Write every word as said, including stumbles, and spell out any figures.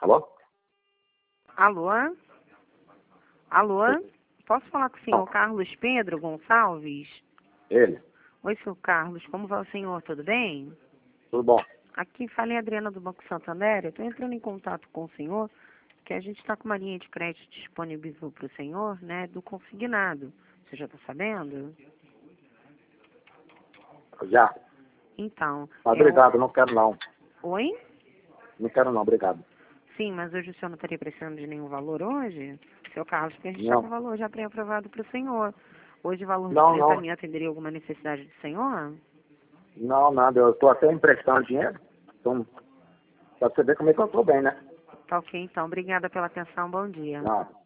Alô? Alô? Alô? Posso falar com o senhor Não. Carlos Pedro Gonçalves? Ele? Oi, senhor Carlos, como vai o senhor? Tudo bem? Tudo bom? Aqui fala a Adriana do Banco Santander. Eu estou entrando em contato com o senhor, que a gente está com uma linha de crédito disponível para o senhor, né, do consignado. Você já está sabendo? Já. Então, Mas é o... obrigado, não quero não. Oi? Não quero não, obrigado. Sim, mas hoje o senhor não estaria precisando de nenhum valor hoje? Seu Carlos, porque a gente está Não. com o valor já pré-aprovado para o senhor. Hoje o valor de Não, trinta não. mil atenderia alguma necessidade do senhor? Não, nada. Eu estou até emprestando dinheiro. Então, pra você ver como é que eu estou bem, né? Tá ok, então. Obrigada pela atenção. Bom dia. Não.